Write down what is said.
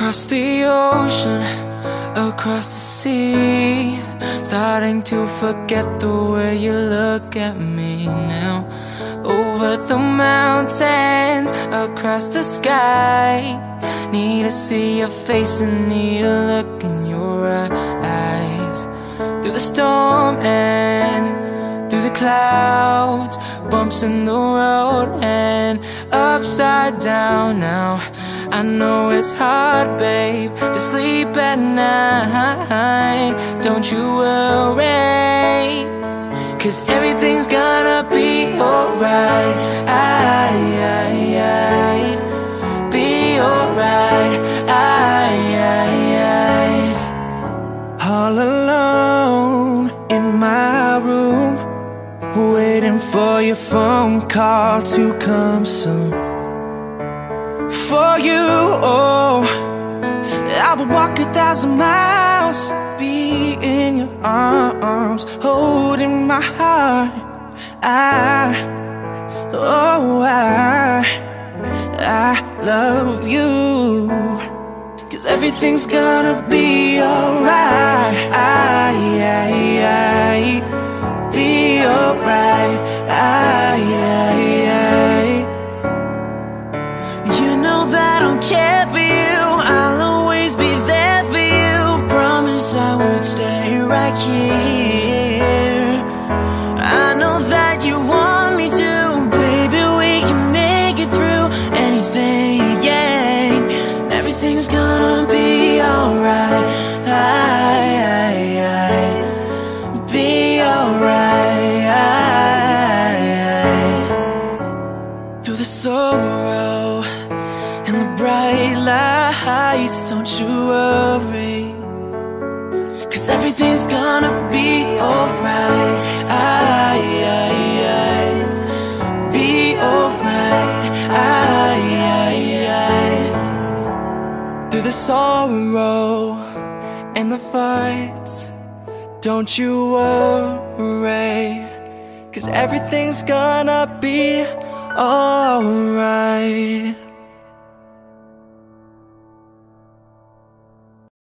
Across the ocean, across the sea, starting to forget the way you look at me now. Over the mountains, across the sky, need to see your face and need a look in your eyes. Through the storm and through the clouds, bumps in the road and upside down now. I know it's hard, babe, to sleep at night. Don't you worry, 'cause everything's gonna be alright. Be alright. All alone in my room, waiting for your phone call to come soon. For you, oh, I would walk 1,000 miles, be in your arms, holding my heart. I love you, 'cause everything's gonna be alright. Be alright. You know that I'll care for you, I'll always be there for you. Promise I would stay right here. I know that you want me to, baby, we can make it through anything, yeah. Everything's gonna be alright. Be alright. Through the sorrow and the bright lights, don't you worry, 'cause everything's gonna be alright. Be alright. Through the sorrow and the fights, don't you worry, 'cause everything's gonna be alright.